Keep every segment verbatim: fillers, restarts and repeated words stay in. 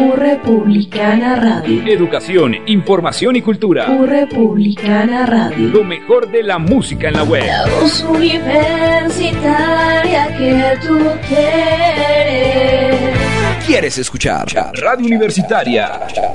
U Republicana Radio. Educación, información y cultura. U Republicana Radio. Lo mejor de la música en la web. La voz universitaria que tú quieres. ¿Quieres escuchar? Radio Universitaria.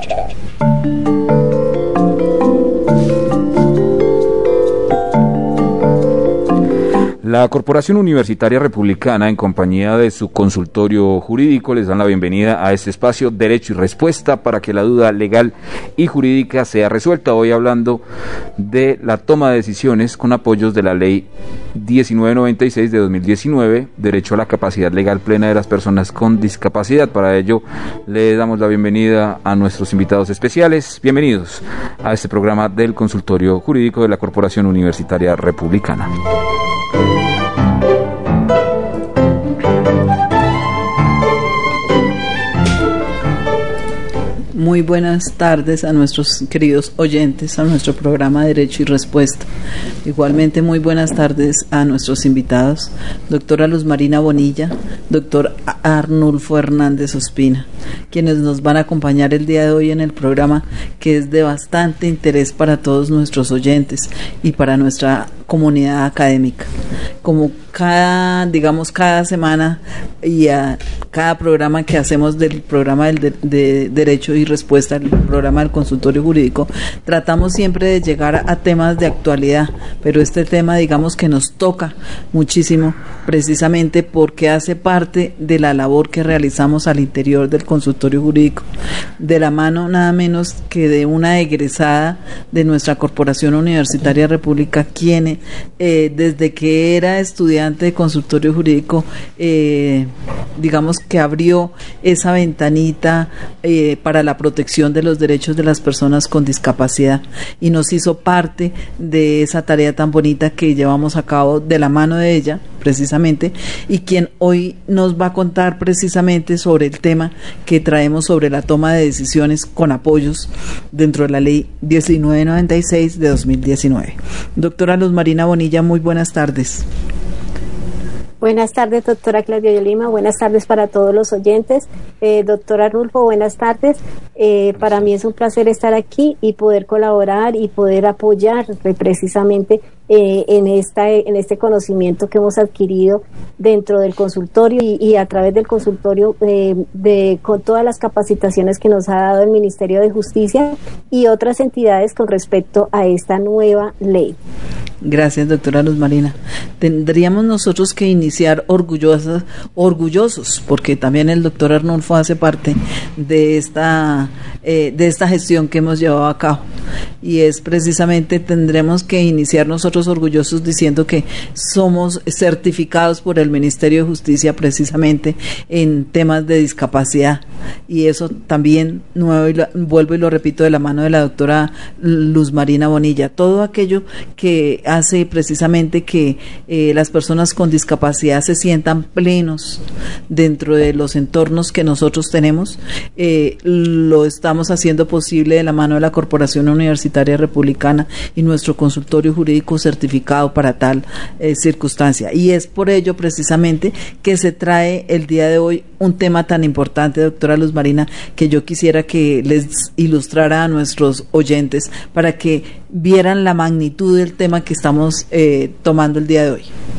La Corporación Universitaria Republicana, en compañía de su consultorio jurídico, les dan la bienvenida a este espacio Derecho y Respuesta para que la duda legal y jurídica sea resuelta. Hoy hablando de la toma de decisiones con apoyos de la Ley diecinueve noventa y seis de dos mil diecinueve, Derecho a la Capacidad Legal Plena de las Personas con Discapacidad. Para ello, le damos la bienvenida a nuestros invitados especiales. Bienvenidos a este programa del consultorio jurídico de la Corporación Universitaria Republicana. Muy buenas tardes a nuestros queridos oyentes, a nuestro programa Derecho y Respuesta. Igualmente muy buenas tardes a nuestros invitados, doctora Luz Marina Bonilla, doctor Arnulfo Hernández Ospina, quienes nos van a acompañar el día de hoy en el programa, que es de bastante interés para todos nuestros oyentes y para nuestra comunidad académica. Como cada, digamos, cada semana y a cada programa que hacemos del programa del de, de Derecho y Respuesta, el programa del consultorio jurídico, tratamos siempre de llegar a, a temas de actualidad, pero este tema, digamos, que nos toca muchísimo, precisamente porque hace parte de la labor que realizamos al interior del consultorio jurídico, de la mano nada menos que de una egresada de nuestra Corporación Universitaria República, quien eh, desde que era estudiante de consultorio jurídico, eh, digamos que abrió esa ventanita eh, para la protección de los derechos de las personas con discapacidad y nos hizo parte de esa tarea tan bonita que llevamos a cabo de la mano de ella, precisamente, y quien hoy nos va a contar precisamente sobre el tema que traemos sobre la toma de decisiones con apoyos dentro de la Ley diecinueve noventa y seis de dos mil diecinueve. Doctora Luz Marina Bonilla, muy buenas tardes. Buenas tardes, doctora Claudia Lima. Buenas tardes para todos los oyentes. Eh, doctora Arnulfo, buenas tardes. Eh, para mí es un placer estar aquí y poder colaborar y poder apoyar precisamente eh, en esta en este conocimiento que hemos adquirido dentro del consultorio y, y a través del consultorio eh, de con todas las capacitaciones que nos ha dado el Ministerio de Justicia y otras entidades con respecto a esta nueva ley. Gracias, doctora Luz Marina. Tendríamos nosotros que iniciar orgullosas, orgullosos, porque también el doctor Arnulfo hace parte de esta, eh, de esta gestión que hemos llevado a cabo. Y es precisamente, tendremos que iniciar nosotros orgullosos diciendo que somos certificados por el Ministerio de Justicia precisamente en temas de discapacidad. Y eso también, nuevo y lo, vuelvo y lo repito, de la mano de la doctora Luz Marina Bonilla. Todo aquello que hace precisamente que eh, las personas con discapacidad se sientan plenos dentro de los entornos que nosotros tenemos, eh, lo estamos haciendo posible de la mano de la Corporación Universitaria Republicana y nuestro consultorio jurídico certificado para tal eh, circunstancia. Y es por ello precisamente que se trae el día de hoy un tema tan importante, doctora Luz Marina, que yo quisiera que les ilustrara a nuestros oyentes para que vieran la magnitud del tema que estamos eh, tomando el día de hoy.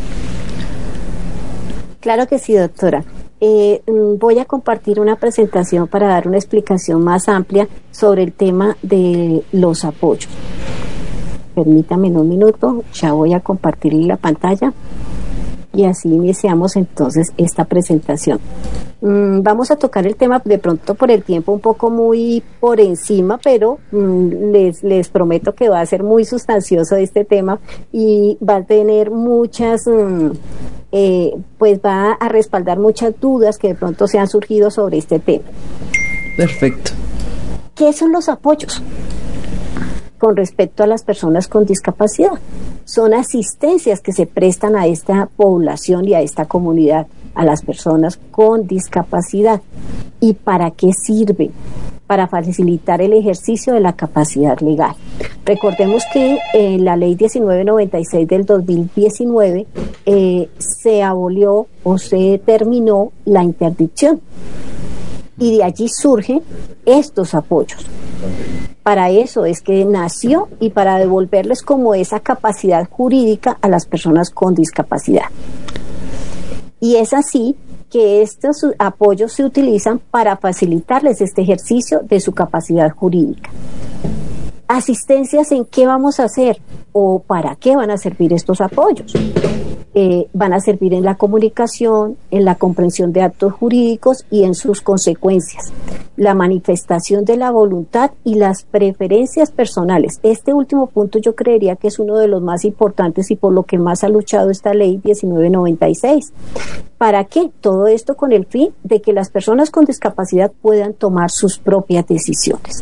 Claro que sí, doctora. Eh, voy a compartir una presentación para dar una explicación más amplia sobre el tema de los apoyos. Permítame un minuto, ya voy a compartir la pantalla y así iniciamos entonces esta presentación. Mm, vamos a tocar el tema de pronto por el tiempo un poco muy por encima, pero mm, les, les prometo que va a ser muy sustancioso este tema y va a tener muchas, mm, eh, pues va a respaldar muchas dudas que de pronto se han surgido sobre este tema. Perfecto. ¿Qué son los apoyos con respecto a las personas con discapacidad? Son asistencias que se prestan a esta población y a esta comunidad, a las personas con discapacidad. ¿Y para qué sirven? Para facilitar el ejercicio de la capacidad legal. Recordemos que en la ley diecinueve noventa y seis del dos mil diecinueve eh, se abolió o se terminó la interdicción. y de allí surgen estos apoyos. Para eso es que nació y para devolverles como esa capacidad jurídica a las personas con discapacidad. Y es así que estos apoyos se utilizan para facilitarles este ejercicio de su capacidad jurídica. ¿Asistencias en qué vamos a hacer? ¿O para qué van a servir estos apoyos? Eh, van a servir en la comunicación, en la comprensión de actos jurídicos y en sus consecuencias, la manifestación de la voluntad y las preferencias personales. Este último punto yo creería que es uno de los más importantes y por lo que más ha luchado esta ley diecinueve noventa y seis. ¿Para qué? Todo esto con el fin de que las personas con discapacidad puedan tomar sus propias decisiones.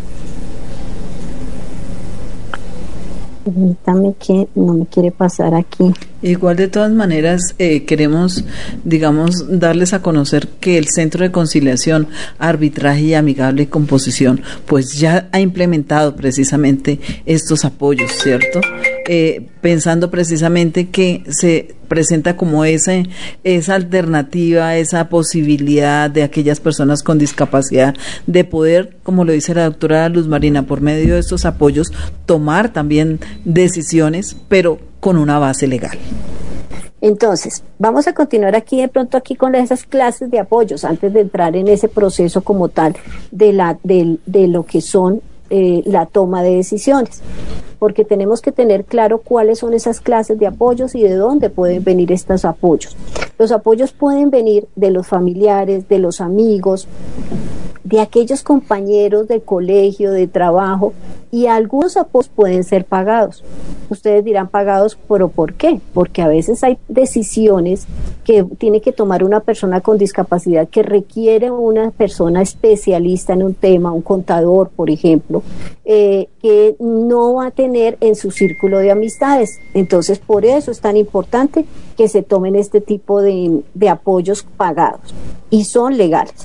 Permítame que no me quiere pasar aquí. Igual de todas maneras eh, queremos, digamos, darles a conocer que el Centro de Conciliación, Arbitraje y Amigable Composición, pues ya ha implementado precisamente estos apoyos, ¿cierto? Eh, pensando precisamente que se presenta como ese, esa alternativa, esa posibilidad de aquellas personas con discapacidad de poder, como lo dice la doctora Luz Marina, por medio de estos apoyos, tomar también decisiones, pero con una base legal. Entonces, vamos a continuar aquí de pronto aquí con esas clases de apoyos antes de entrar en ese proceso como tal de, la, de, de lo que son eh, la toma de decisiones, porque tenemos que tener claro cuáles son esas clases de apoyos y de dónde pueden venir estos apoyos. Los apoyos pueden venir de los familiares, de los amigos, de aquellos compañeros de colegio, de trabajo, y algunos apoyos pueden ser pagados. Ustedes dirán pagados, pero ¿por qué? Porque a veces hay decisiones que tiene que tomar una persona con discapacidad que requiere una persona especialista en un tema, un contador, por ejemplo, eh, que no va a tener en su círculo de amistades. Entonces, por eso es tan importante que se tomen este tipo de, de apoyos pagados y son legales.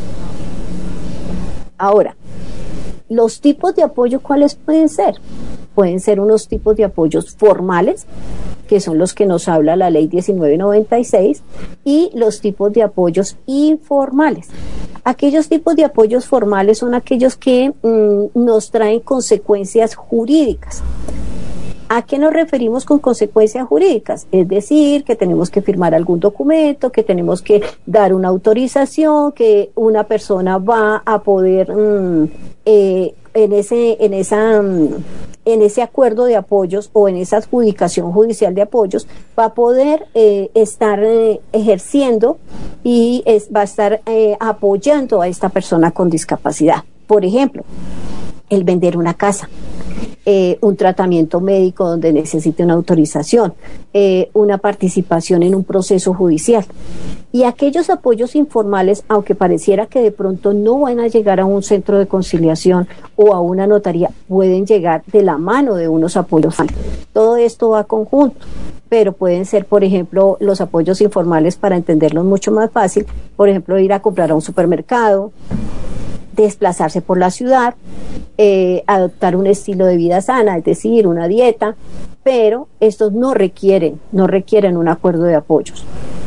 Ahora, los tipos de apoyo, ¿cuáles pueden ser? Pueden ser unos tipos de apoyos formales, que son los que nos habla la ley diecinueve noventa y seis, y los tipos de apoyos informales. Aquellos tipos de apoyos formales son aquellos que mmm, nos traen consecuencias jurídicas. ¿A qué nos referimos con consecuencias jurídicas? Es decir, que tenemos que firmar algún documento, que tenemos que dar una autorización, que una persona va a poder mmm, eh, en ese, en esa, mmm, en ese acuerdo de apoyos o en esa adjudicación judicial de apoyos, va a poder eh, estar eh, ejerciendo y es, va a estar eh, apoyando a esta persona con discapacidad. Por ejemplo, el vender una casa. Eh, un tratamiento médico donde necesite una autorización, eh, una participación en un proceso judicial. Y aquellos apoyos informales, aunque pareciera que de pronto no van a llegar a un centro de conciliación o a una notaría, pueden llegar de la mano de unos apoyos. Todo esto va conjunto, pero pueden ser, por ejemplo, los apoyos informales, para entenderlos mucho más fácil, por ejemplo, ir a comprar a un supermercado, desplazarse por la ciudad, eh, adoptar un estilo de vida sana, es decir, una dieta, pero estos no requieren, no requieren un acuerdo de apoyos.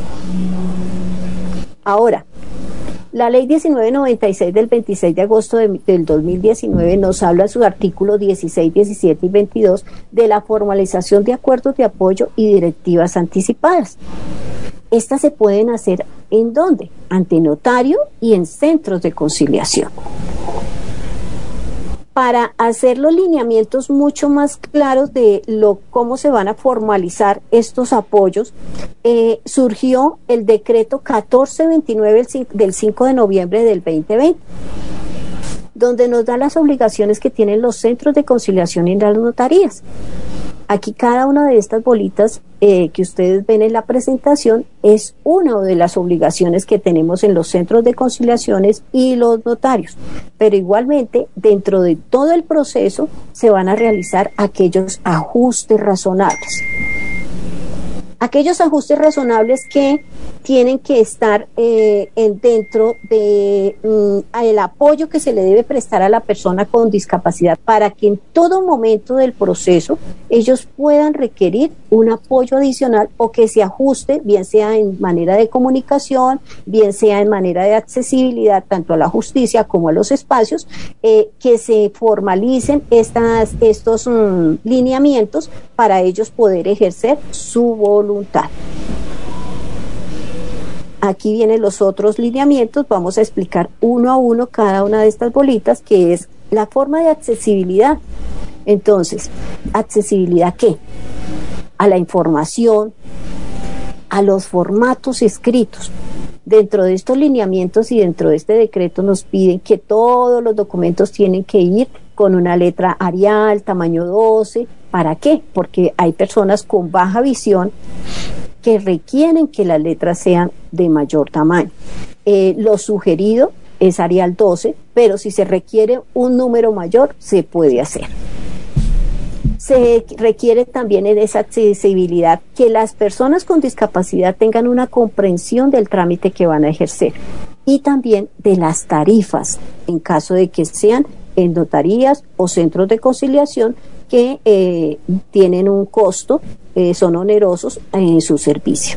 Ahora, la ley diecinueve noventa y seis del veintiséis de agosto de, del dos mil diecinueve nos habla en sus artículos dieciséis, diecisiete y veintidós de la formalización de acuerdos de apoyo y directivas anticipadas. Estas se pueden hacer ¿en dónde? Ante notario y en centros de conciliación. Para hacer los lineamientos mucho más claros de lo, cómo se van a formalizar estos apoyos, eh, surgió el decreto catorce veintinueve del cinco de noviembre del veinte veinte, donde nos da las obligaciones que tienen los centros de conciliación y las notarías. Aquí cada una de estas bolitas eh, que ustedes ven en la presentación es una de las obligaciones que tenemos en los centros de conciliaciones y los notarios. Pero igualmente, dentro de todo el proceso, se van a realizar aquellos ajustes razonables. Aquellos ajustes razonables que tienen que estar eh, en, dentro de mm, el apoyo que se le debe prestar a la persona con discapacidad para que en todo momento del proceso ellos puedan requerir un apoyo adicional o que se ajuste, bien sea en manera de comunicación, bien sea en manera de accesibilidad tanto a la justicia como a los espacios, eh, que se formalicen estas, estos mm, lineamientos para ellos poder ejercer su voluntad. Aquí vienen los otros lineamientos, vamos a explicar uno a uno cada una de estas bolitas, que es la forma de accesibilidad. Entonces, ¿accesibilidad a qué? A la información, a los formatos escritos. Dentro de estos lineamientos y dentro de este decreto nos piden que todos los documentos tienen que ir con una letra Arial, tamaño doce. ¿Para qué? Porque hay personas con baja visión que requieren que las letras sean de mayor tamaño. Eh, lo sugerido es Arial doce, pero si se requiere un número mayor, se puede hacer. Se requiere también en esa accesibilidad que las personas con discapacidad tengan una comprensión del trámite que van a ejercer y también de las tarifas, en caso de que sean en notarías o centros de conciliación que eh, tienen un costo, eh, son onerosos en su servicio.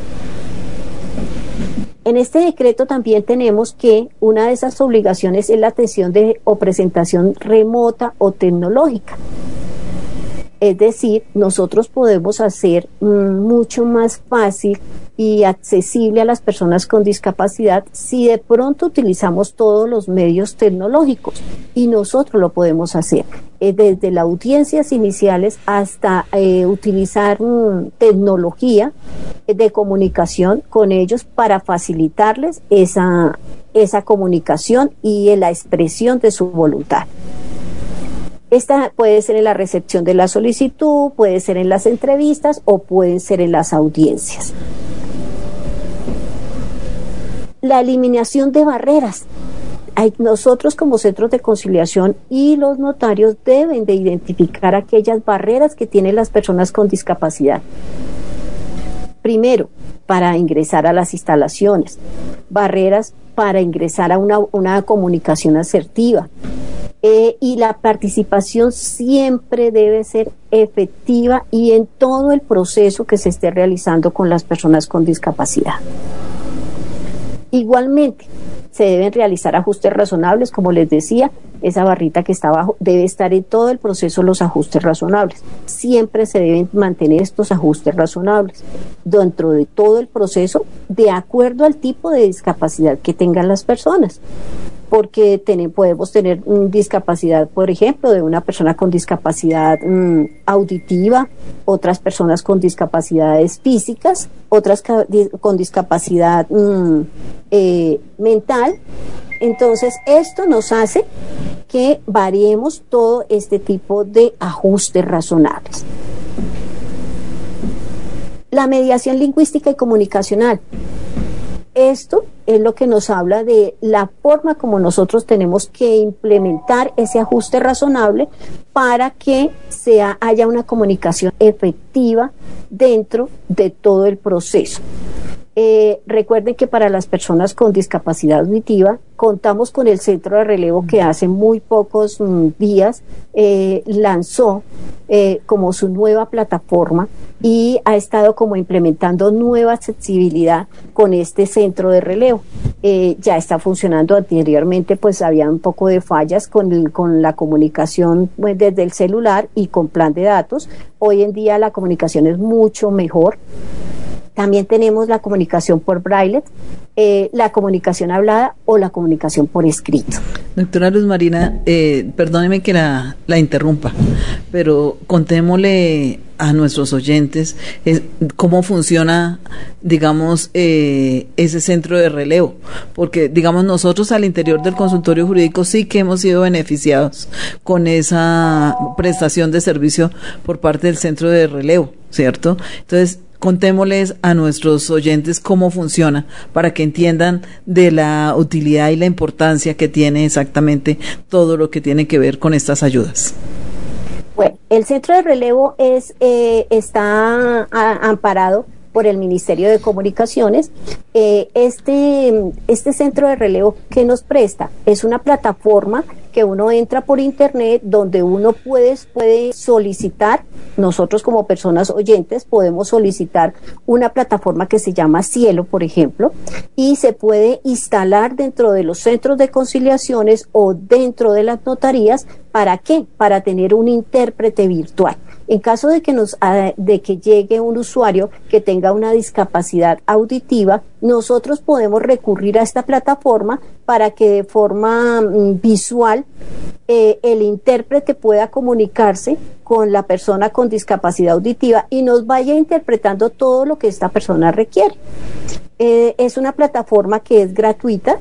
En este decreto también tenemos que una de esas obligaciones es la atención de o presentación remota o tecnológica. Es decir, nosotros podemos hacer mm, mucho más fácil y accesible a las personas con discapacidad si de pronto utilizamos todos los medios tecnológicos, y nosotros lo podemos hacer eh, desde las audiencias iniciales hasta eh, utilizar mm, tecnología de comunicación con ellos para facilitarles esa, esa comunicación y eh, la expresión de su voluntad. Esta puede ser en la recepción de la solicitud, puede ser en las entrevistas o pueden ser en las audiencias. La eliminación de barreras. Hay, nosotros como centros de conciliación y los notarios deben de identificar aquellas barreras que tienen las personas con discapacidad. Primero, para ingresar a las instalaciones, barreras para ingresar a una, una comunicación asertiva. Eh, y la participación siempre debe ser efectiva y en todo el proceso que se esté realizando con las personas con discapacidad. Igualmente, se deben realizar ajustes razonables, como les decía, esa barrita que está abajo debe estar en todo el proceso los ajustes razonables. Siempre se deben mantener estos ajustes razonables dentro de todo el proceso de acuerdo al tipo de discapacidad que tengan las personas. Porque ten, podemos tener um, discapacidad, por ejemplo, de una persona con discapacidad um, auditiva, otras personas con discapacidades físicas, otras ca- di- con discapacidad um, eh, mental. Entonces, esto nos hace que variemos todo este tipo de ajustes razonables. La mediación lingüística y comunicacional. Esto es lo que nos habla de la forma como nosotros tenemos que implementar ese ajuste razonable para que sea, haya una comunicación efectiva dentro de todo el proceso. Eh, recuerden que para las personas con discapacidad auditiva contamos con el Centro de Relevo que hace muy pocos mm, días eh, lanzó eh, como su nueva plataforma y ha estado como implementando nueva accesibilidad con este Centro de Relevo. Eh, ya está funcionando. Anteriormente pues había un poco de fallas con, el, con la comunicación pues, desde el celular y con plan de datos. Hoy en día la comunicación es mucho mejor. También tenemos la comunicación por braille, eh, la comunicación hablada o la comunicación por escrito. Doctora Luz Marina, eh, perdóneme que la, la interrumpa, pero contémosle a nuestros oyentes eh, cómo funciona, digamos, eh, ese centro de relevo, porque, digamos, nosotros al interior del consultorio jurídico sí que hemos sido beneficiados con esa prestación de servicio por parte del centro de relevo, ¿cierto? Entonces, contémosles a nuestros oyentes cómo funciona para que entiendan de la utilidad y la importancia que tiene exactamente todo lo que tiene que ver con estas ayudas. Bueno, el centro de relevo es eh, está a, amparado por el Ministerio de Comunicaciones. Eh, este, este centro de relevo que nos presta es una plataforma que uno entra por internet, donde uno puede, puede solicitar, nosotros como personas oyentes podemos solicitar una plataforma que se llama Cielo, por ejemplo, y se puede instalar dentro de los centros de conciliaciones o dentro de las notarías. ¿Para qué? Para tener un intérprete virtual. En caso de que nos de que llegue un usuario que tenga una discapacidad auditiva, nosotros podemos recurrir a esta plataforma para que de forma mm, visual eh, el intérprete pueda comunicarse con la persona con discapacidad auditiva y nos vaya interpretando todo lo que esta persona requiere. Eh, es una plataforma que es gratuita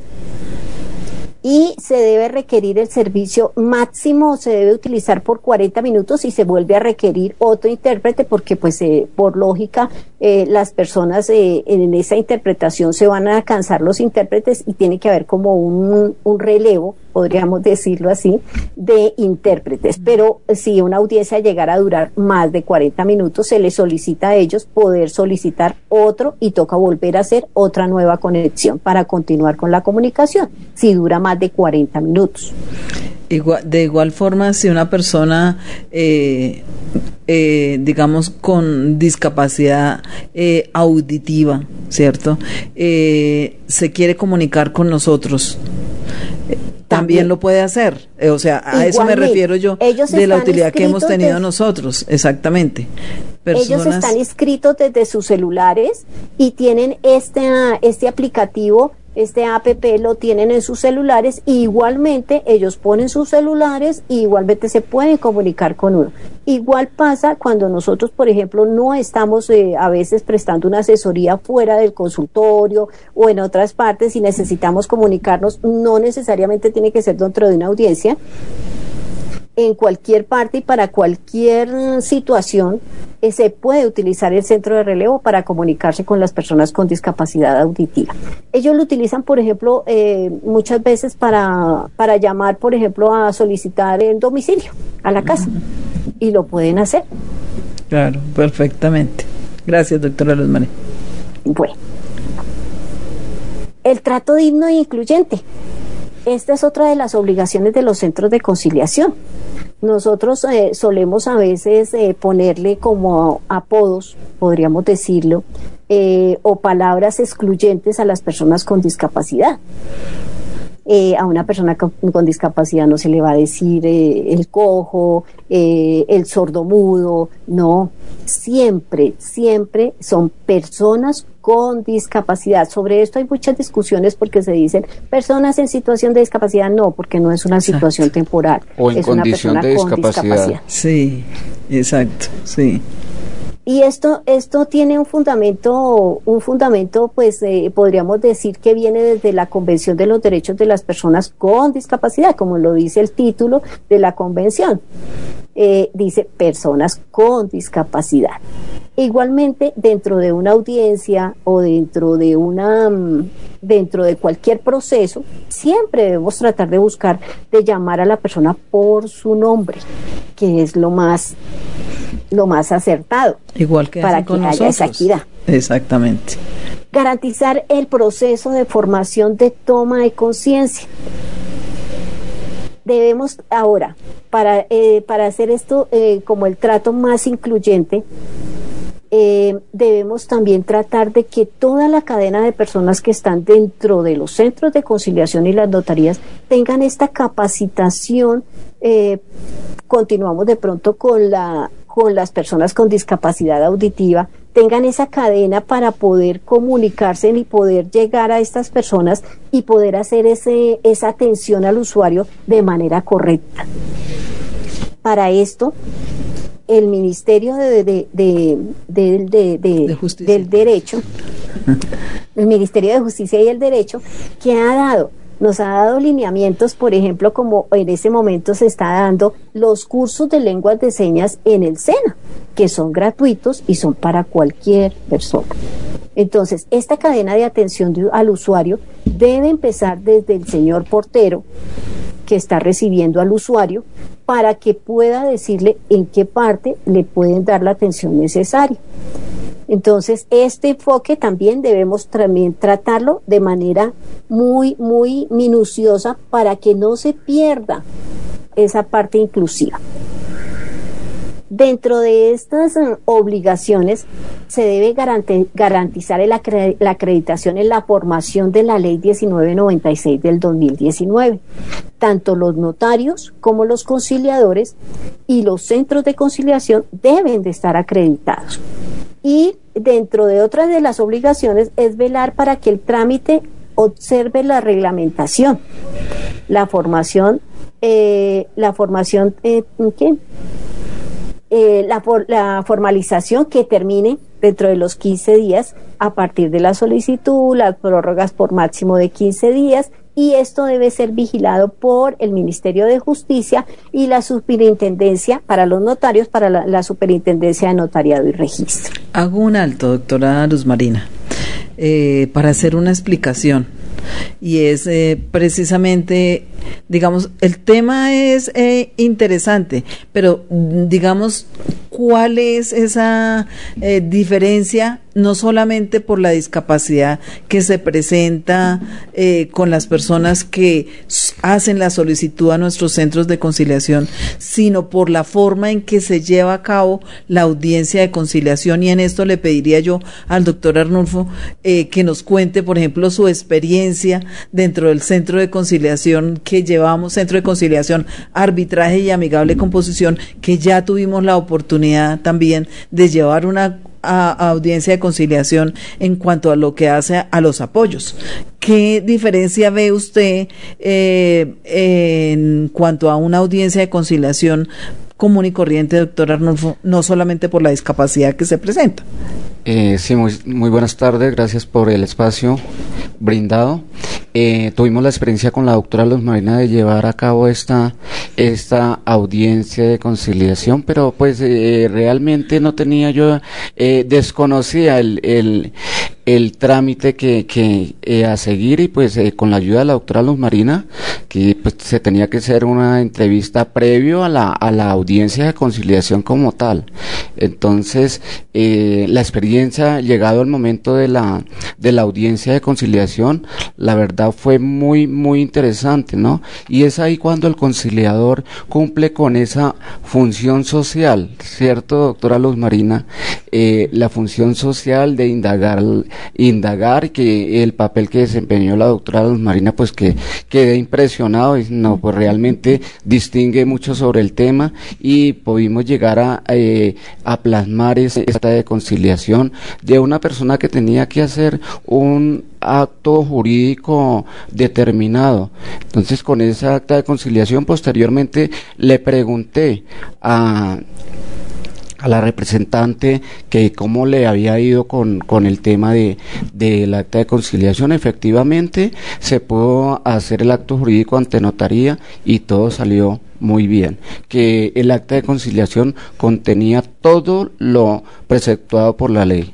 y se debe requerir el servicio máximo, se debe utilizar por cuarenta minutos y se vuelve a requerir otro intérprete porque pues eh, por lógica eh, las personas eh, en esa interpretación se van a cansar los intérpretes y tiene que haber como un, un relevo, podríamos decirlo así, de intérpretes. Pero si una audiencia llegara a durar más de cuarenta minutos, se les solicita a ellos poder solicitar otro y toca volver a hacer otra nueva conexión para continuar con la comunicación, si dura más de cuarenta minutos. Igual, de igual forma, si una persona, eh, eh, digamos, con discapacidad eh, auditiva, ¿cierto? Eh, se quiere comunicar con nosotros, eh, también, también lo puede hacer. Eh, o sea, a eso me refiero yo, de la utilidad que hemos tenido de, nosotros, exactamente. Personas... Ellos están inscritos desde sus celulares y tienen este, este aplicativo. Este app lo tienen en sus celulares y igualmente ellos ponen sus celulares y igualmente se pueden comunicar con uno. Igual pasa cuando nosotros, por ejemplo, no estamos eh, a veces prestando una asesoría fuera del consultorio o en otras partes y necesitamos comunicarnos, no necesariamente tiene que ser dentro de una audiencia. En cualquier parte y para cualquier situación eh, se puede utilizar el centro de relevo para comunicarse con las personas con discapacidad auditiva. Ellos lo utilizan, por ejemplo, eh, muchas veces para, para llamar, por ejemplo, a solicitar el domicilio a la casa, y lo pueden hacer. Claro, perfectamente. Gracias, doctora Luz María. Bueno, el trato digno e incluyente. Esta es otra de las obligaciones de los centros de conciliación. Nosotros eh, solemos a veces eh, ponerle como apodos, podríamos decirlo, eh, o palabras excluyentes a las personas con discapacidad. Eh, a una persona con, con discapacidad no se le va a decir eh, el cojo, eh, el sordomudo, no, siempre, siempre son personas con discapacidad. Sobre esto hay muchas discusiones porque se dicen personas en situación de discapacidad, no, porque no es una exacto. situación temporal, o en es una condición persona de con discapacidad. discapacidad. Sí, exacto, sí. Y esto esto tiene un fundamento, un fundamento pues eh, podríamos decir que viene desde la Convención de los Derechos de las Personas con Discapacidad, como lo dice el título de la convención. Eh, dice personas con discapacidad. Igualmente, dentro de una audiencia o dentro de una dentro de cualquier proceso, siempre debemos tratar de buscar de llamar a la persona por su nombre, que es lo más lo más acertado. Igual que para con que nosotros. haya esa equidad. Exactamente. Garantizar el proceso de formación de toma de conciencia. Debemos ahora, para, eh, para hacer esto eh, como el trato más incluyente, eh, debemos también tratar de que toda la cadena de personas que están dentro de los centros de conciliación y las notarías tengan esta capacitación. Eh, continuamos de pronto con la con las personas con discapacidad auditiva, tengan esa cadena para poder comunicarse y poder llegar a estas personas y poder hacer ese, esa atención al usuario de manera correcta. Para esto, el Ministerio de, de, de, de, de, de, de Justicia. del Derecho, el Ministerio de Justicia y el Derecho, que ha dado nos ha dado lineamientos, por ejemplo, como en ese momento se está dando los cursos de lenguas de señas en el SENA, que son gratuitos y son para cualquier persona. Entonces, esta cadena de atención de, al usuario debe empezar desde el señor portero que está recibiendo al usuario para que pueda decirle en qué parte le pueden dar la atención necesaria. Entonces, este enfoque también debemos también tratarlo de manera muy, muy minuciosa para que no se pierda esa parte inclusiva. Dentro de estas uh, obligaciones se debe garante, garantizar el acre, la acreditación en la formación de la Ley diecinueve noventa y seis del dos mil diecinueve. Tanto los notarios como los conciliadores y los centros de conciliación deben de estar acreditados. Y dentro de otras de las obligaciones es velar para que el trámite observe la reglamentación, la formación, eh, la formación, eh, ¿qué? Eh, la, la formalización que termine dentro de los quince días a partir de la solicitud, las prórrogas por máximo de quince días, y esto debe ser vigilado por el Ministerio de Justicia y la superintendencia para los notarios, para la, la superintendencia de notariado y registro. Hago un alto, doctora Luz Marina, eh, para hacer una explicación. Y es eh, precisamente, digamos, el tema es eh, interesante, pero digamos, ¿cuál es esa eh, diferencia? No solamente por la discapacidad que se presenta eh, con las personas que hacen la solicitud a nuestros centros de conciliación, sino por la forma en que se lleva a cabo la audiencia de conciliación. Y en esto le pediría yo al doctor Arnulfo eh, que nos cuente, por ejemplo, su experiencia dentro del centro de conciliación que llevamos, centro de conciliación, arbitraje y amigable composición, que ya tuvimos la oportunidad también de llevar una A, a audiencia de conciliación en cuanto a lo que hace a, a los apoyos. ¿Qué diferencia ve usted eh, en cuanto a una audiencia de conciliación común y corriente, doctor Arnulfo, no solamente por la discapacidad que se presenta? Eh, sí, muy, muy buenas tardes, gracias por el espacio brindado. Eh, tuvimos la experiencia con la doctora Luz Marina de llevar a cabo esta, esta audiencia de conciliación, pero pues eh, realmente no tenía yo, eh, desconocía el, el, el trámite que, que eh, a seguir, y pues eh, con la ayuda de la doctora Luz Marina, que pues se tenía que hacer una entrevista previo a la, a la audiencia de conciliación como tal. Entonces, eh, la experiencia, llegado el momento de la, de la audiencia de conciliación, la verdad fue muy, muy interesante, ¿no? Y es ahí cuando el conciliador cumple con esa función social, ¿cierto, doctora Luz Marina? Eh, la función social de indagar, indagar, que el papel que desempeñó la doctora Luz Marina, pues que quedé impresionado, y no, pues realmente distingue mucho sobre el tema, y pudimos llegar a, eh, a plasmar esa esta de conciliación de una persona que tenía que hacer un acto jurídico determinado. Entonces, con esa acta de conciliación, posteriormente le pregunté a a la representante que cómo le había ido con, con el tema de del acta de conciliación. Efectivamente se pudo hacer el acto jurídico ante notaría y todo salió muy bien, que el acta de conciliación contenía todo lo preceptuado por la ley.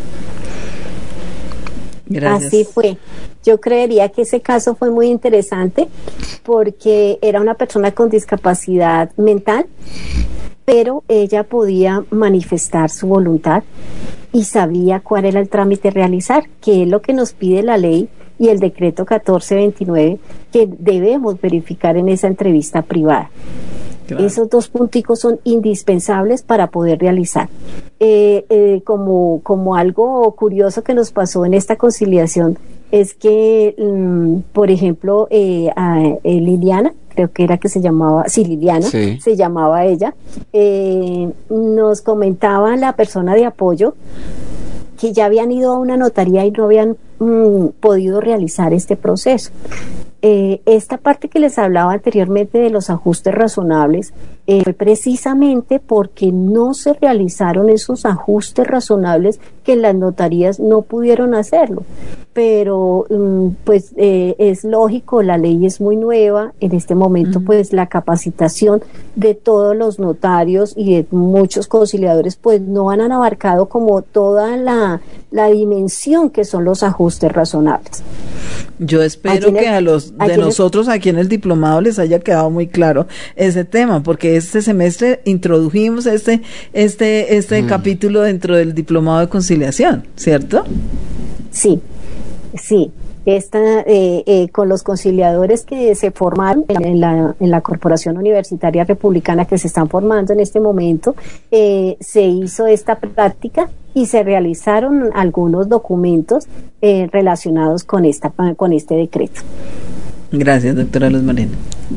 Gracias. Así fue. Yo creería que ese caso fue muy interesante porque era una persona con discapacidad mental, pero ella podía manifestar su voluntad y sabía cuál era el trámite a realizar, que es lo que nos pide la ley y el decreto catorce veintinueve, que debemos verificar en esa entrevista privada. Claro. Esos dos punticos son indispensables para poder realizar. Eh, eh, como, como algo curioso que nos pasó en esta conciliación es que, um, por ejemplo, eh, a, eh, Liliana, creo que era que se llamaba, sí, Liliana, sí. se llamaba ella, eh, nos comentaba la persona de apoyo que ya habían ido a una notaría y no habían mm, podido realizar este proceso. Eh, esta parte que les hablaba anteriormente de los ajustes razonables eh, fue precisamente porque no se realizaron esos ajustes razonables que en las notarías no pudieron hacerlo. Pero um, pues eh, es lógico, la ley es muy nueva, en este momento uh-huh. pues la capacitación de todos los notarios y de muchos conciliadores pues no han abarcado como toda la, la dimensión que son los ajustes razonables. Yo espero que a los de nosotros aquí en el diplomado les haya quedado muy claro ese tema, porque este semestre introdujimos este este este mm. capítulo dentro del diplomado de conciliación, ¿cierto? Sí, sí. Esta, eh, eh, con los conciliadores que se formaron en la, en la Corporación Universitaria Republicana, que se están formando en este momento, eh, se hizo esta práctica y se realizaron algunos documentos eh, relacionados con esta con este decreto. Gracias, doctora Luz Marina.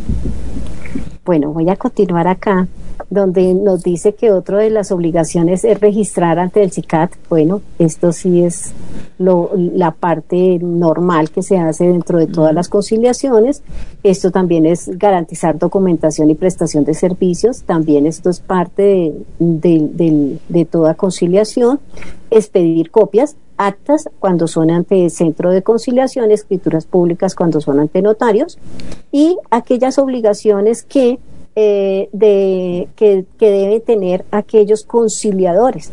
Bueno, voy a continuar acá, donde nos dice que otra de las obligaciones es registrar ante el SICAT. Bueno, esto sí es lo, la parte normal que se hace dentro de todas las conciliaciones. Esto también es garantizar documentación y prestación de servicios. También esto es parte de, de, de, de toda conciliación. Expedir copias, actas cuando son ante centro de conciliación, escrituras públicas cuando son ante notarios, y aquellas obligaciones que eh, de que, que deben tener aquellos conciliadores.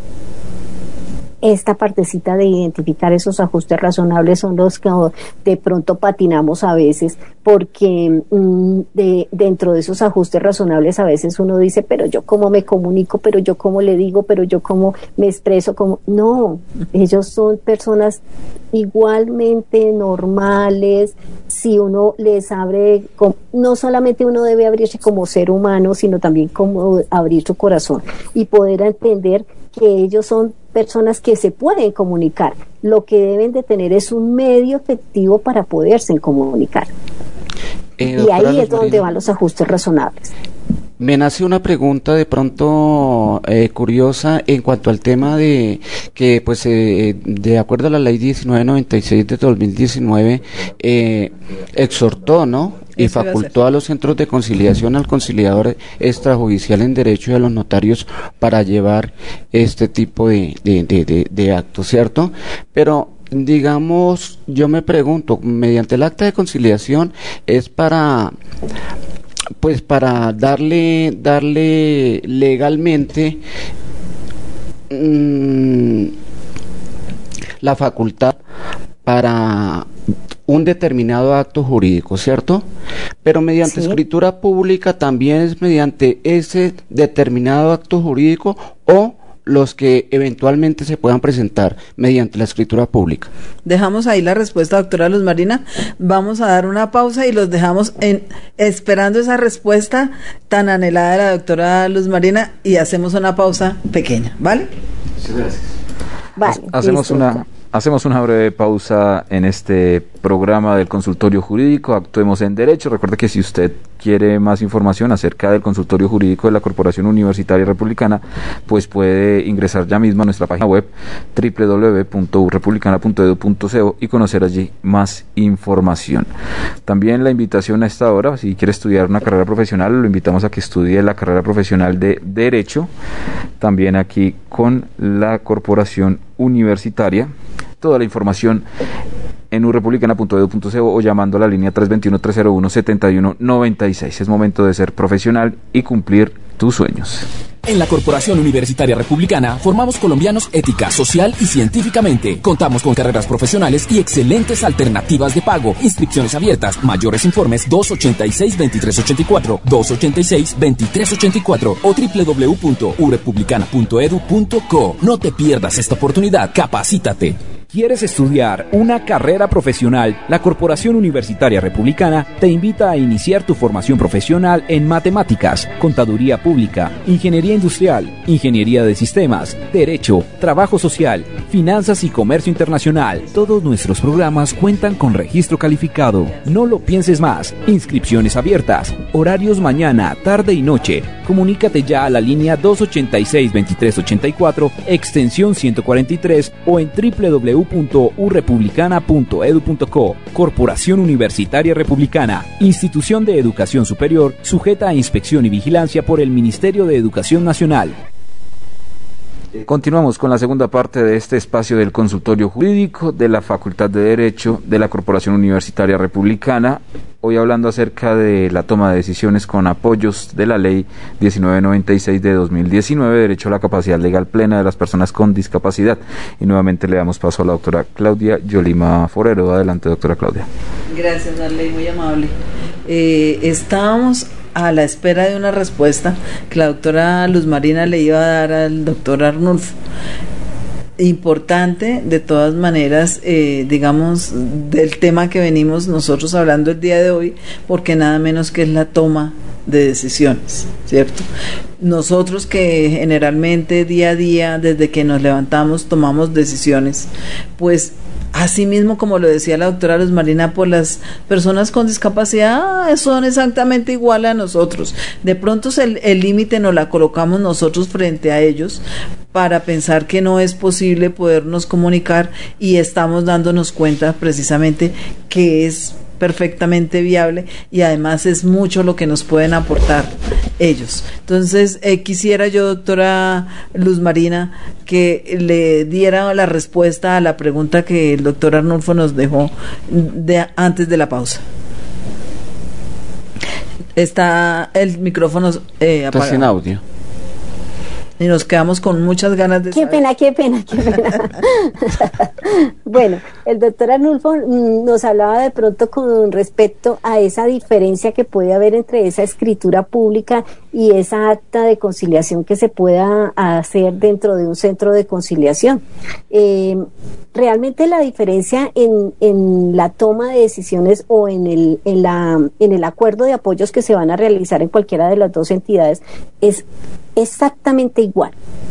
Esta partecita de identificar esos ajustes razonables son los que de pronto patinamos a veces, porque mmm, de, dentro de esos ajustes razonables a veces uno dice, pero yo cómo me comunico, pero yo cómo le digo, pero yo cómo me expreso, como no, ellos son personas igualmente normales. Si uno les abre, no solamente uno debe abrirse como ser humano, sino también como abrir su corazón y poder entender que ellos son personas que se pueden comunicar. Lo que deben de tener es un medio efectivo para poderse comunicar. Eh, y ahí es donde van los ajustes razonables. Me nace una pregunta de pronto eh, curiosa en cuanto al tema de que, pues, eh, de acuerdo a la ley diecinueve noventa y seis de dos mil diecinueve, eh, exhortó, ¿no?, y facultó a los centros de conciliación, al conciliador extrajudicial en derecho y a los notarios para llevar este tipo de, de, de, de, de actos, ¿cierto? Pero digamos, yo me pregunto, mediante el acta de conciliación es para, pues para darle, darle legalmente mmm, la facultad para un determinado acto jurídico, ¿cierto? Pero mediante sí. escritura pública también es mediante ese determinado acto jurídico, o los que eventualmente se puedan presentar mediante la escritura pública. Dejamos ahí la respuesta, doctora Luz Marina. Vamos a dar una pausa y los dejamos en esperando esa respuesta tan anhelada de la doctora Luz Marina, y hacemos una pausa pequeña, ¿vale? Muchas gracias. Vale, hacemos una Hacemos una breve pausa en este programa del consultorio jurídico Actuemos en Derecho. Recuerde que si usted quiere más información acerca del consultorio jurídico de la Corporación Universitaria Republicana, pues puede ingresar ya mismo a nuestra página web doble u doble u doble u punto u republicana punto edu punto co y conocer allí más información. También la invitación a esta hora, si quiere estudiar una carrera profesional, lo invitamos a que estudie la carrera profesional de Derecho, también aquí con la Corporación Universitaria. Toda la información en u republicana punto edu punto co o llamando a la línea tres dos uno, tres cero uno, siete uno nueve seis. Es momento de ser profesional y cumplir tus sueños. En la Corporación Universitaria Republicana formamos colombianos ética, social y científicamente. Contamos con carreras profesionales y excelentes alternativas de pago. Inscripciones abiertas. Mayores informes dos ochenta y seis, veintitrés ochenta y cuatro, dos ochenta y seis, veintitrés ochenta y cuatro o doble u doble u doble u punto u republicana punto edu punto co. No te pierdas esta oportunidad. Capacítate. ¿Quieres estudiar una carrera profesional? La Corporación Universitaria Republicana te invita a iniciar tu formación profesional en matemáticas, contaduría pública, ingeniería industrial, ingeniería de sistemas, derecho, trabajo social, finanzas y comercio internacional. Todos nuestros programas cuentan con registro calificado. No lo pienses más. Inscripciones abiertas. Horarios mañana, tarde y noche. Comunícate ya a la línea dos ochenta y seis, veintitrés ochenta y cuatro, extensión ciento cuarenta y tres o en doble u doble u doble u punto u republicana punto edu punto co. Corporación Universitaria Republicana, institución de educación superior sujeta a inspección y vigilancia por el Ministerio de Educación Nacional. Continuamos con la segunda parte de este espacio del consultorio jurídico de la Facultad de Derecho de la Corporación Universitaria Republicana. Hoy hablando acerca de la toma de decisiones con apoyos de la Ley diecinueve noventa y seis de dos mil diecinueve, Derecho a la Capacidad Legal Plena de las Personas con Discapacidad. Y nuevamente le damos paso a la doctora Claudia Yolima Forero. Adelante, doctora Claudia. Gracias, Darley, muy amable. Eh, estábamos a la espera de una respuesta que la doctora Luz Marina le iba a dar al doctor Arnulfo. Importante, de todas maneras, eh, digamos, del tema que venimos nosotros hablando el día de hoy, porque nada menos que es la toma de decisiones, ¿cierto? Nosotros que generalmente día a día, desde que nos levantamos, tomamos decisiones, pues así mismo, como lo decía la doctora Luz Marina, por las personas con discapacidad son exactamente iguales a nosotros. De pronto el límite nos la colocamos nosotros frente a ellos para pensar que no es posible podernos comunicar, y estamos dándonos cuenta precisamente que es perfectamente viable, y además es mucho lo que nos pueden aportar ellos. Entonces eh, quisiera yo, doctora Luz Marina, que le diera la respuesta a la pregunta que el doctor Arnulfo nos dejó de, antes de la pausa. Está el micrófono eh, apagado. Está sin audio. Y nos quedamos con muchas ganas de qué saber. pena, qué pena, qué pena. Bueno, el doctor Arnulfo nos hablaba de pronto con respecto a esa diferencia que puede haber entre esa escritura pública y esa acta de conciliación que se pueda hacer dentro de un centro de conciliación. Eh, realmente la diferencia en, en la toma de decisiones o en el, en, la, en el acuerdo de apoyos que se van a realizar en cualquiera de las dos entidades es exactamente igual.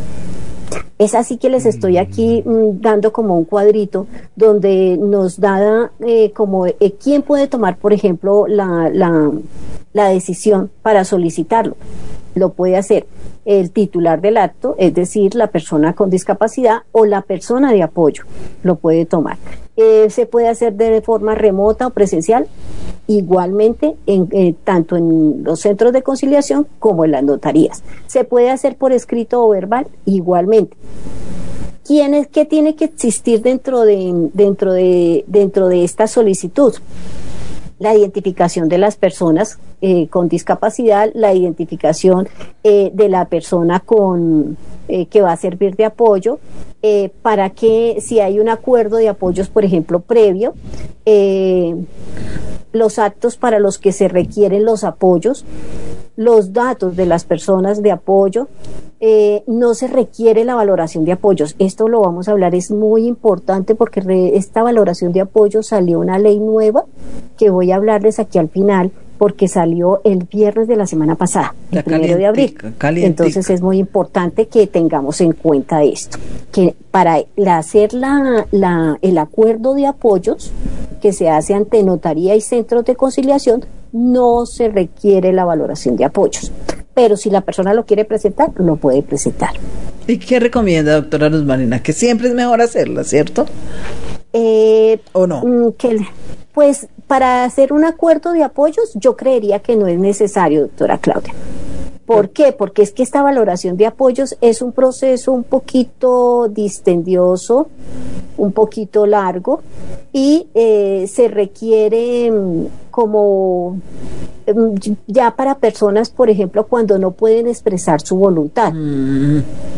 Es así que les estoy aquí mm, dando como un cuadrito donde nos da eh, como eh, quién puede tomar, por ejemplo, la, la, la decisión para solicitarlo. Lo puede hacer el titular del acto, es decir, la persona con discapacidad, o la persona de apoyo lo puede tomar. Eh, se puede hacer de forma remota o presencial, igualmente en, eh, tanto en los centros de conciliación como en las notarías. Se puede hacer por escrito o verbal, igualmente. ¿Quién es, qué tiene que existir dentro de, dentro de, dentro de esta solicitud? La identificación de las personas eh, con discapacidad, la identificación eh, de la persona con eh, que va a servir de apoyo, eh, para que si hay un acuerdo de apoyos, por ejemplo, previo, eh, los actos para los que se requieren los apoyos, los datos de las personas de apoyo. Eh, no se requiere la valoración de apoyos. Esto lo vamos a hablar, es muy importante porque re, esta valoración de apoyos salió una ley nueva que voy a hablarles aquí al final, porque salió el viernes de la semana pasada, el primero de abril. Calientica. Entonces es muy importante que tengamos en cuenta esto, que para la, hacer la, la, el acuerdo de apoyos que se hace ante notaría y centros de conciliación, no se requiere la valoración de apoyos. Pero si la persona lo quiere presentar, lo puede presentar. ¿Y qué recomienda, doctora Luz Marina? Que siempre es mejor hacerla, ¿cierto? Eh, ¿O no? Que, pues para hacer un acuerdo de apoyos, yo creería que no es necesario, doctora Claudia. ¿Por qué? Porque es que esta valoración de apoyos es un proceso un poquito distendioso, un poquito largo, y eh, se requiere um, como um, ya para personas, por ejemplo, cuando no pueden expresar su voluntad. Mm.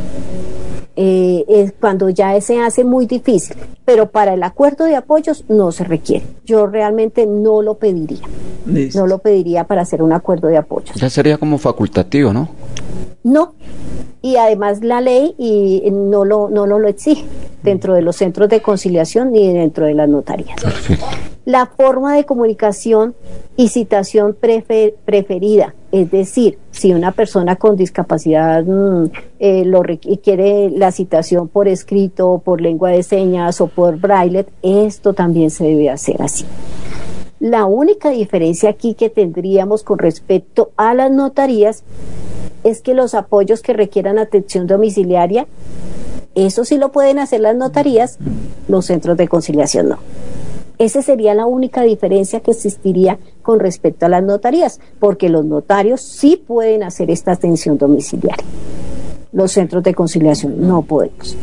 Eh, es cuando ya se hace muy difícil, pero para el acuerdo de apoyos no se requiere. Yo realmente no lo pediría. Listo. No lo pediría para hacer un acuerdo de apoyos. Ya sería como facultativo, ¿no? No, y además la ley y no lo no lo, lo exige dentro de los centros de conciliación ni dentro de las notarías. Perfecto. La forma de comunicación y citación prefer, preferida, es decir, si una persona con discapacidad mmm, eh, lo requiere la citación por escrito, por lengua de señas o por braille, esto también se debe hacer así. La única diferencia aquí que tendríamos con respecto a las notarías es que los apoyos que requieran atención domiciliaria, eso sí lo pueden hacer las notarías, los centros de conciliación no. Esa sería la única diferencia que existiría con respecto a las notarías, porque los notarios sí pueden hacer esta atención domiciliaria. los centros de conciliación, no podemos.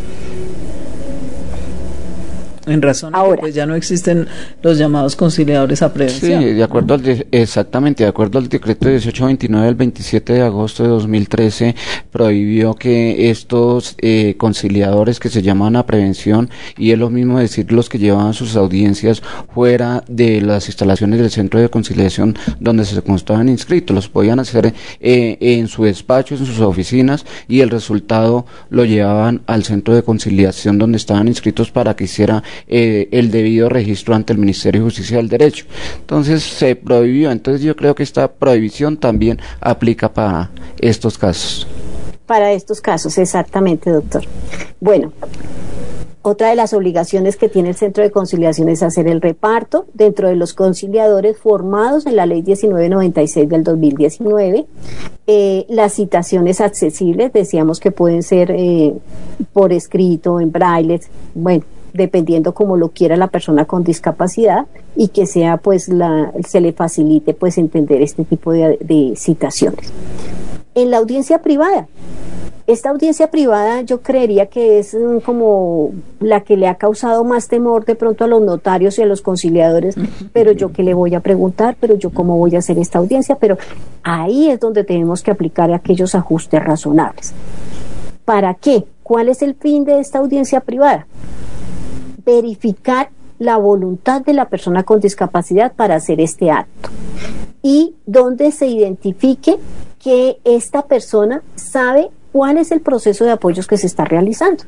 En razón Ahora, que pues ya no existen los llamados conciliadores a prevención. Sí, de acuerdo al de, exactamente, de acuerdo al decreto dieciocho veintinueve del veintisiete de agosto de dos mil trece, prohibió que estos eh, conciliadores que se llaman a prevención, y es lo mismo decir los que llevaban sus audiencias fuera de las instalaciones del centro de conciliación donde se constaban inscritos, los podían hacer eh, en su despacho, en sus oficinas, y el resultado lo llevaban al centro de conciliación donde estaban inscritos para que hiciera Eh, el debido registro ante el Ministerio de Justicia del Derecho. Entonces se prohibió. Entonces yo creo que esta prohibición también aplica para estos casos. Para estos casos, exactamente, doctor. Bueno, otra de las obligaciones que tiene el Centro de Conciliación es hacer el reparto dentro de los conciliadores formados en la Ley diecinueve noventa y seis del dos mil diecinueve. Eh, las citaciones accesibles, decíamos que pueden ser eh, por escrito, en braille, bueno, dependiendo como lo quiera la persona con discapacidad, y que sea pues la, se le facilite pues entender este tipo de, de citaciones. En la audiencia privada, esta audiencia privada yo creería que es um, como la que le ha causado más temor de pronto a los notarios y a los conciliadores, pero yo qué le voy a preguntar, pero yo cómo voy a hacer esta audiencia, pero ahí es donde tenemos que aplicar aquellos ajustes razonables. ¿Para qué? ¿Cuál es el fin de esta audiencia privada? Verificar la voluntad de la persona con discapacidad para hacer este acto, y donde se identifique que esta persona sabe cuál es el proceso de apoyos que se está realizando.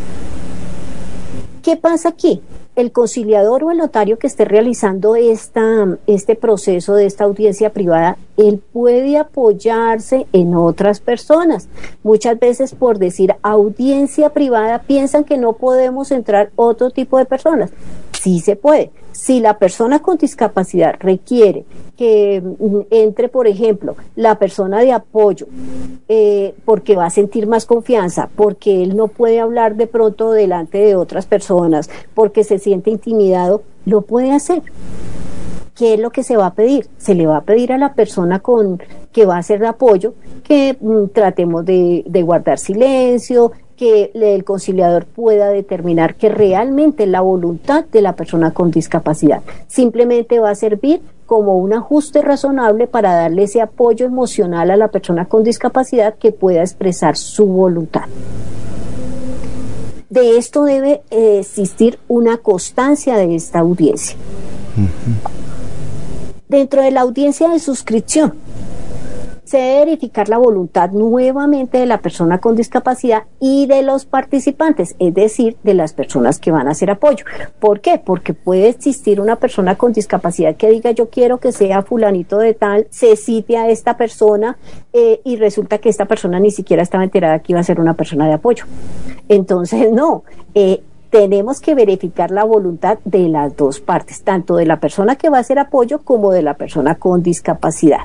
¿Qué pasa aquí? El conciliador o el notario que esté realizando esta, este proceso de esta audiencia privada, él puede apoyarse en otras personas. Muchas veces, por decir audiencia privada, piensan que no podemos entrar otro tipo de personas. Sí se puede. Si la persona con discapacidad requiere que entre, por ejemplo, la persona de apoyo, eh, porque va a sentir más confianza, porque él no puede hablar de pronto delante de otras personas, porque se siente intimidado, lo puede hacer. ¿Qué es lo que se va a pedir? Se le va a pedir a la persona con que va a hacer de apoyo que mm, tratemos de, de guardar silencio, que el conciliador pueda determinar que realmente la voluntad de la persona con discapacidad simplemente va a servir como un ajuste razonable para darle ese apoyo emocional a la persona con discapacidad que pueda expresar su voluntad. De esto debe eh, existir una constancia de esta audiencia. Uh-huh. Dentro de la audiencia de suscripción, se debe verificar la voluntad nuevamente de la persona con discapacidad y de los participantes, es decir, de las personas que van a hacer apoyo. ¿Por qué? Porque puede existir una persona con discapacidad que diga yo quiero que sea fulanito de tal, se cite a esta persona eh, y resulta que esta persona ni siquiera estaba enterada que iba a ser una persona de apoyo. Entonces, no, eh, tenemos que verificar la voluntad de las dos partes, tanto de la persona que va a hacer apoyo como de la persona con discapacidad.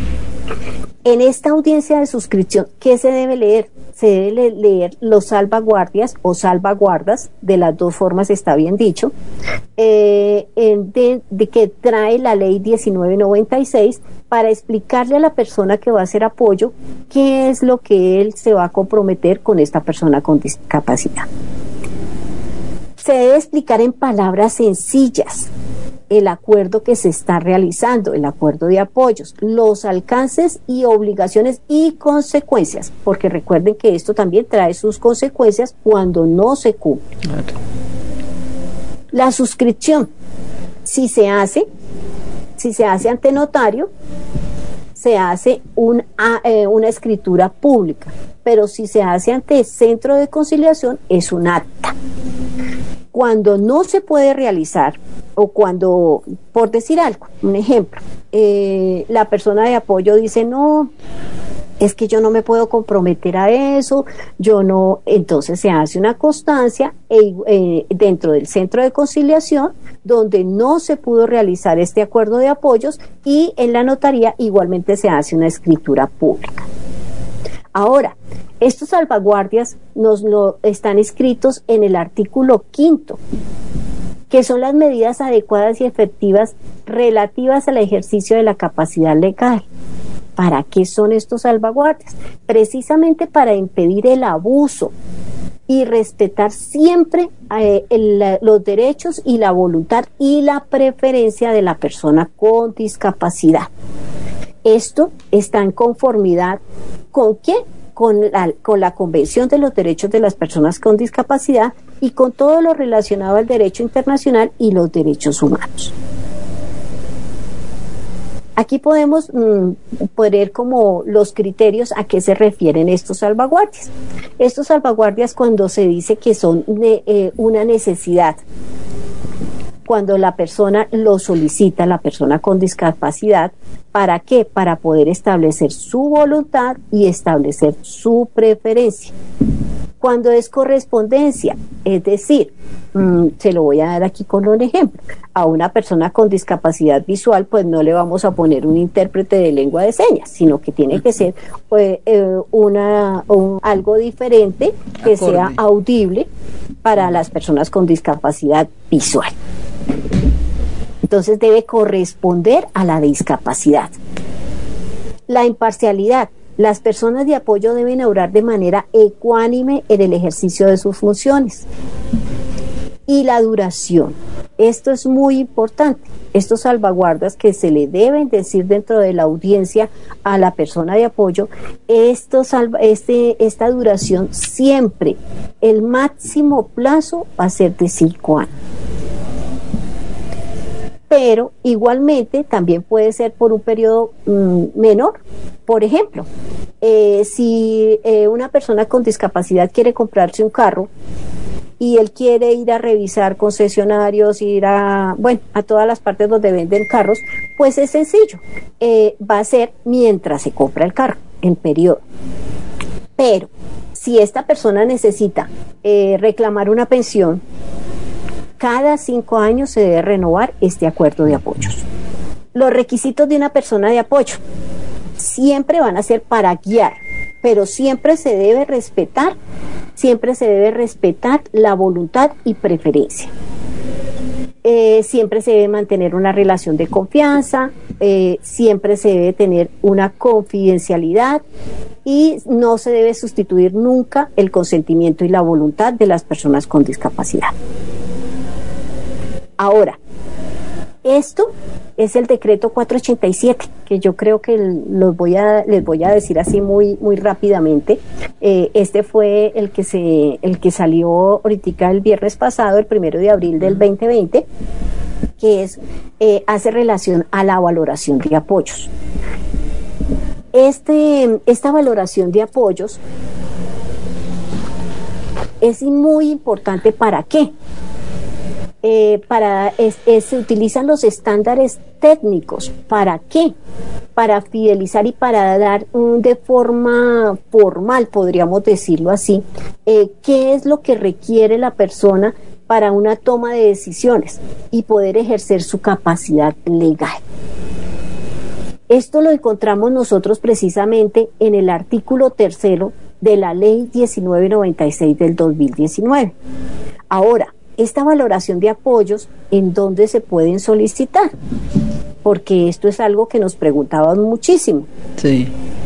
En esta audiencia de suscripción, ¿qué se debe leer? Se debe leer los salvaguardias o salvaguardas, de las dos formas está bien dicho, eh, de, de que trae la ley diecinueve noventa y seis para explicarle a la persona que va a hacer apoyo qué es lo que él se va a comprometer con esta persona con discapacidad. Se debe explicar en palabras sencillas el acuerdo que se está realizando, el acuerdo de apoyos, los alcances y obligaciones y consecuencias, porque recuerden que esto también trae sus consecuencias cuando no se cumple. Okay. La suscripción, si se hace, si se hace ante notario, se hace un, eh, una escritura pública, pero si se hace ante centro de conciliación es un acta. Cuando no se puede realizar, o cuando, por decir algo, un ejemplo, eh, la persona de apoyo dice, no, es que yo no me puedo comprometer a eso, yo no, entonces se hace una constancia eh, eh, dentro del centro de conciliación donde no se pudo realizar este acuerdo de apoyos, y en la notaría igualmente se hace una escritura pública. Ahora, estos salvaguardias nos lo están escritos en el artículo quinto, que son las medidas adecuadas y efectivas relativas al ejercicio de la capacidad legal. ¿Para qué son estos salvaguardias? Precisamente para impedir el abuso y respetar siempre eh, el, los derechos y la voluntad y la preferencia de la persona con discapacidad. Esto está en conformidad ¿con qué? Con la, con la Convención de los Derechos de las Personas con Discapacidad y con todo lo relacionado al derecho internacional y los derechos humanos. Aquí podemos mmm, poner como los criterios a qué se refieren estos salvaguardias. Estos salvaguardias cuando se dice que son ne- eh, una necesidad, cuando la persona lo solicita, la persona con discapacidad, ¿para qué? Para poder establecer su voluntad y establecer su preferencia. Cuando es correspondencia, es decir, mmm, se lo voy a dar aquí con un ejemplo. A una persona con discapacidad visual, pues no le vamos a poner un intérprete de lengua de señas, sino que tiene que ser pues, eh, una, un, algo diferente que Acorde. sea audible para las personas con discapacidad visual. Entonces debe corresponder a la discapacidad. La imparcialidad. Las personas de apoyo deben obrar de manera ecuánime en el ejercicio de sus funciones. Y la duración. Esto es muy importante. Estos salvaguardas que se le deben decir dentro de la audiencia a la persona de apoyo, esto salva, este, esta duración siempre, el máximo plazo va a ser de cinco años. Pero igualmente también puede ser por un periodo mmm, menor. Por ejemplo, eh, si eh, una persona con discapacidad quiere comprarse un carro y él quiere ir a revisar concesionarios, ir a, bueno, a todas las partes donde venden carros, pues es sencillo, eh, va a ser mientras se compra el carro, en periodo. Pero si esta persona necesita eh, reclamar una pensión, cada cinco años se debe renovar este acuerdo de apoyos. Los requisitos de una persona de apoyo siempre van a ser para guiar, pero siempre se debe respetar, siempre se debe respetar la voluntad y preferencia. Eh, siempre se debe mantener una relación de confianza, eh, siempre se debe tener una confidencialidad y no se debe sustituir nunca el consentimiento y la voluntad de las personas con discapacidad. Ahora, esto es el decreto cuatrocientos ochenta y siete, que yo creo que los voy a, les voy a decir así muy, muy rápidamente. Eh, este fue el que se, el que salió ahorita el viernes pasado, el primero de abril del veinte veinte, que es, eh, hace relación a la valoración de apoyos. Este, esta valoración de apoyos es muy importante. ¿Para qué? Eh, para es, es, se utilizan los estándares técnicos. ¿Para qué? Para fidelizar y para dar um, de forma formal, podríamos decirlo así, eh, qué es lo que requiere la persona para una toma de decisiones y poder ejercer su capacidad legal. Esto lo encontramos nosotros precisamente en el artículo tercero de la Ley diecinueve noventa y seis del dos mil diecinueve. Ahora, esta valoración de apoyos, ¿en dónde se pueden solicitar? Porque esto es algo que nos preguntaban muchísimo. Sí.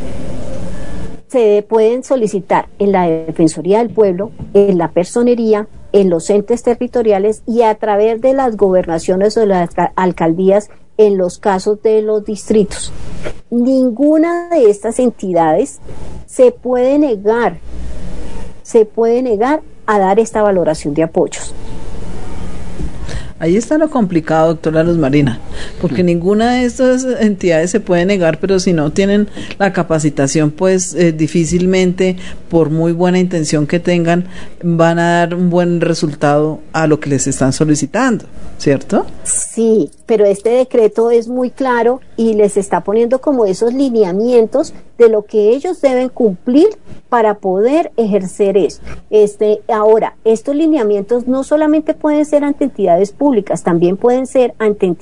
Se pueden solicitar en la Defensoría del Pueblo, en la Personería, en los entes territoriales y a través de las gobernaciones o las alcaldías en los casos de los distritos. Ninguna de estas entidades se puede negar, se puede negar a dar esta valoración de apoyos. Ahí está lo complicado, doctora Luz Marina, porque ninguna de estas entidades se puede negar, pero si no tienen la capacitación, pues eh, difícilmente, por muy buena intención que tengan, van a dar un buen resultado a lo que les están solicitando, ¿cierto? Sí, pero este decreto es muy claro y les está poniendo como esos lineamientos de lo que ellos deben cumplir para poder ejercer eso. Este, ahora, estos lineamientos no solamente pueden ser ante entidades públicas, también pueden ser ante entidades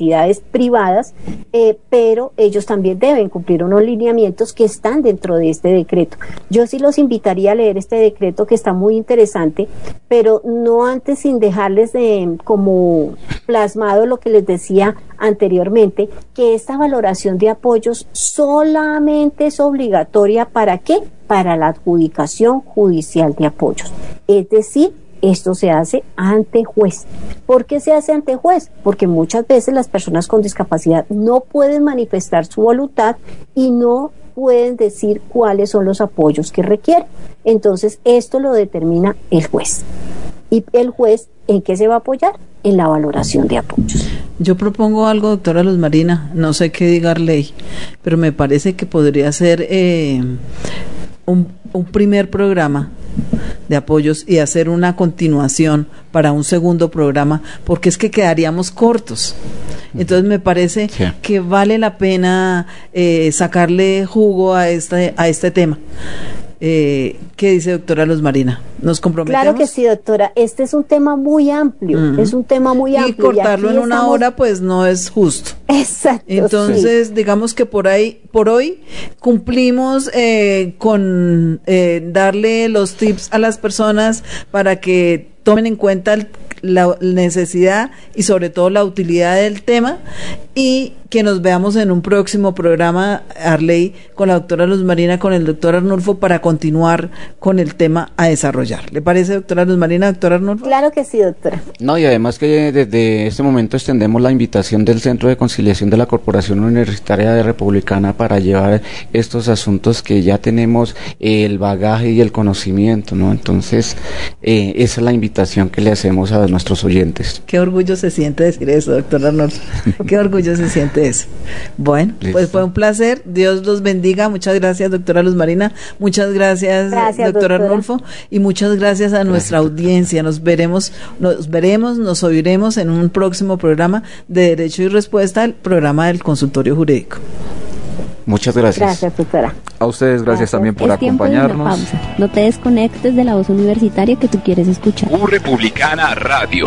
privadas, eh, pero ellos también deben cumplir unos lineamientos que están dentro de este decreto. Yo sí los invitaría a leer este decreto, que está muy interesante, pero no antes sin dejarles de como plasmado lo que les decía anteriormente, que esta valoración de apoyos solamente es obligatoria ¿para qué? Para la adjudicación judicial de apoyos. Es decir, esto se hace ante juez. ¿Por qué se hace ante juez? Porque muchas veces las personas con discapacidad no pueden manifestar su voluntad y no pueden decir cuáles son los apoyos que requieren. Entonces, esto lo determina el juez. ¿Y el juez en qué se va a apoyar? En la valoración de apoyos. Yo propongo algo, doctora Luz Marina, no sé qué diga ley, pero me parece que podría ser eh, un, un primer programa de apoyos y hacer una continuación para un segundo programa, porque es que quedaríamos cortos. Entonces me parece sí. que vale la pena eh, sacarle jugo a este, a este tema. Eh, ¿Qué dice doctora Luz Marina? ¿Nos comprometemos? Claro que sí, doctora. Este es un tema muy amplio, uh-huh. es un tema muy amplio. Y cortarlo y en una estamos... hora pues no es justo. Exacto. Entonces, sí. digamos que por ahí, por hoy cumplimos eh, con eh, darle los tips a las personas para que tomen en cuenta el, la necesidad y sobre todo la utilidad del tema, y que nos veamos en un próximo programa, Arley, con la doctora Luz Marina, con el doctor Arnulfo, para continuar con el tema a desarrollar. ¿Le parece, doctora Luz Marina, doctor Arnulfo? Claro que sí, doctora. No, y además que desde este momento extendemos la invitación del Centro de Conciliación de la Corporación Universitaria de Republicana para llevar estos asuntos que ya tenemos eh, el bagaje y el conocimiento, ¿no? Entonces, eh, esa es la invitación que le hacemos a nuestros oyentes. Qué orgullo se siente decir eso, doctor Arnulfo. Qué orgullo se siente eso. Bueno, listo. Pues fue un placer. Dios los bendiga. Muchas gracias, doctora Luz Marina. Muchas gracias, gracias doctor Arnulfo. Y muchas gracias a nuestra gracias, audiencia. Nos veremos, nos veremos, nos oiremos en un próximo programa de Derecho y Respuesta, el programa del Consultorio Jurídico. Muchas gracias. Gracias, doctora. A ustedes, gracias, gracias. también por es acompañarnos. De pausa. No te desconectes de la voz universitaria que tú quieres escuchar. U Republicana Radio.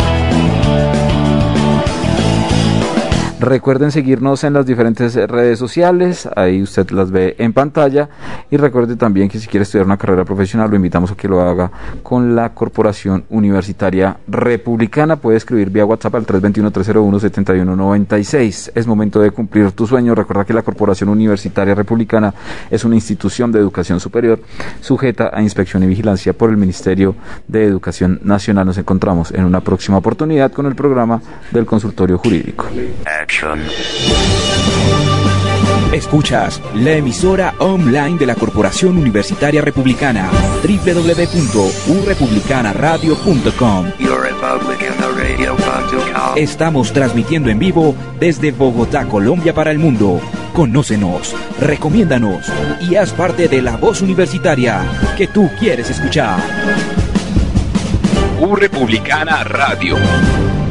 Recuerden seguirnos en las diferentes redes sociales, ahí usted las ve en pantalla, y recuerde también que si quiere estudiar una carrera profesional lo invitamos a que lo haga con la Corporación Universitaria Republicana. Puede escribir vía WhatsApp al tres dos uno, tres cero uno, siete uno nueve seis. Es momento de cumplir tu sueño. Recuerda que la Corporación Universitaria Republicana es una institución de educación superior sujeta a inspección y vigilancia por el Ministerio de Educación Nacional. Nos encontramos en una próxima oportunidad con el programa del Consultorio Jurídico. Escuchas la emisora online de la Corporación Universitaria Republicana, doble u doble u doble u punto u republicana radio punto com. Estamos transmitiendo en vivo desde Bogotá, Colombia, para el mundo. Conócenos, recomiéndanos y haz parte de la voz universitaria que tú quieres escuchar. U Republicana Radio.